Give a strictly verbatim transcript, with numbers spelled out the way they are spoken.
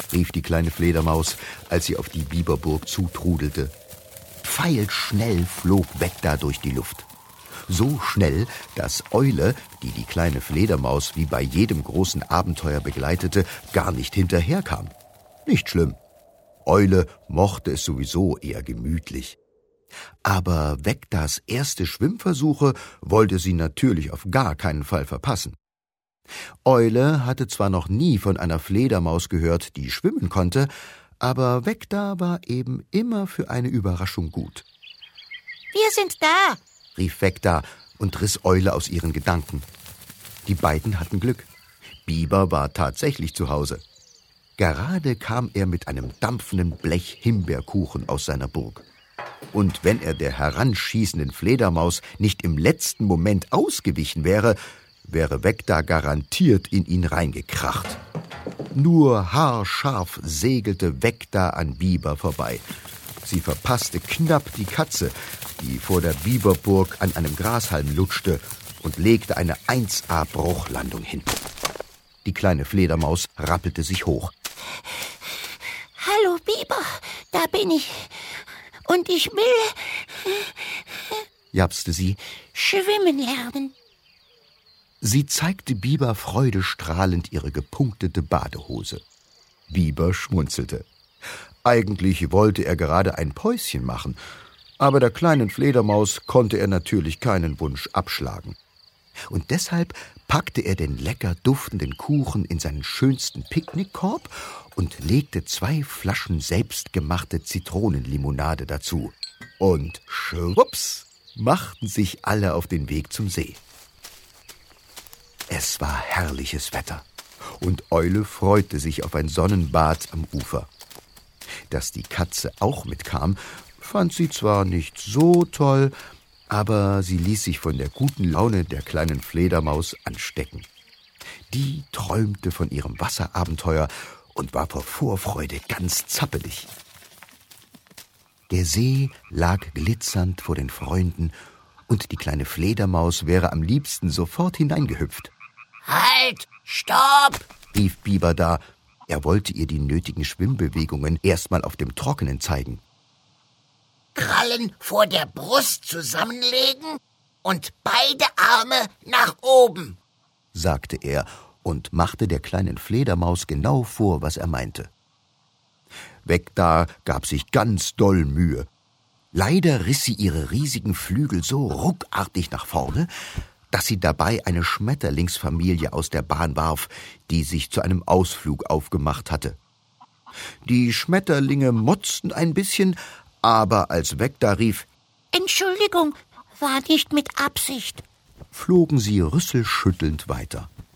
rief die kleine Fledermaus, als sie auf die Biberburg zutrudelte. Pfeilschnell flog Vecta durch die Luft. So schnell, dass Eule, die die kleine Fledermaus wie bei jedem großen Abenteuer begleitete, gar nicht hinterherkam. Nicht schlimm. Eule mochte es sowieso eher gemütlich. Aber Vectas erste Schwimmversuche wollte sie natürlich auf gar keinen Fall verpassen. Eule hatte zwar noch nie von einer Fledermaus gehört, die schwimmen konnte, aber Vecta war eben immer für eine Überraschung gut. Wir sind da, rief Vecta und riss Eule aus ihren Gedanken. Die beiden hatten Glück. Biber war tatsächlich zu Hause. Gerade kam er mit einem dampfenden Blech Himbeerkuchen aus seiner Burg. Und wenn er der heranschießenden Fledermaus nicht im letzten Moment ausgewichen wäre, wäre Vecta garantiert in ihn reingekracht. Nur haarscharf segelte Vecta an Biber vorbei. Sie verpasste knapp die Katze, die vor der Biberburg an einem Grashalm lutschte, und legte eine eins A-Bruchlandung hin. Die kleine Fledermaus rappelte sich hoch. Hallo Biber, da bin ich. Und ich will, japste sie, schwimmen lernen. Sie zeigte Biber freudestrahlend ihre gepunktete Badehose. Biber schmunzelte. Eigentlich wollte er gerade ein Päuschen machen, aber der kleinen Fledermaus konnte er natürlich keinen Wunsch abschlagen. Und deshalb packte er den lecker duftenden Kuchen in seinen schönsten Picknickkorb und legte zwei Flaschen selbstgemachte Zitronenlimonade dazu. Und schwupps machten sich alle auf den Weg zum See. Es war herrliches Wetter und Eule freute sich auf ein Sonnenbad am Ufer. Dass die Katze auch mitkam, fand sie zwar nicht so toll, aber sie ließ sich von der guten Laune der kleinen Fledermaus anstecken. Die träumte von ihrem Wasserabenteuer und war vor Vorfreude ganz zappelig. Der See lag glitzernd vor den Freunden und die kleine Fledermaus wäre am liebsten sofort hineingehüpft. Halt, stopp, rief Biber da. Er wollte ihr die nötigen Schwimmbewegungen erstmal auf dem Trockenen zeigen. Krallen vor der Brust zusammenlegen und beide Arme nach oben, sagte er und machte der kleinen Fledermaus genau vor, was er meinte. Vecta gab sich ganz doll Mühe. Leider riss sie ihre riesigen Flügel so ruckartig nach vorne, dass sie dabei eine Schmetterlingsfamilie aus der Bahn warf, die sich zu einem Ausflug aufgemacht hatte. Die Schmetterlinge motzten ein bisschen, aber als Vecta rief, Entschuldigung, war nicht mit Absicht, flogen sie rüsselschüttelnd weiter.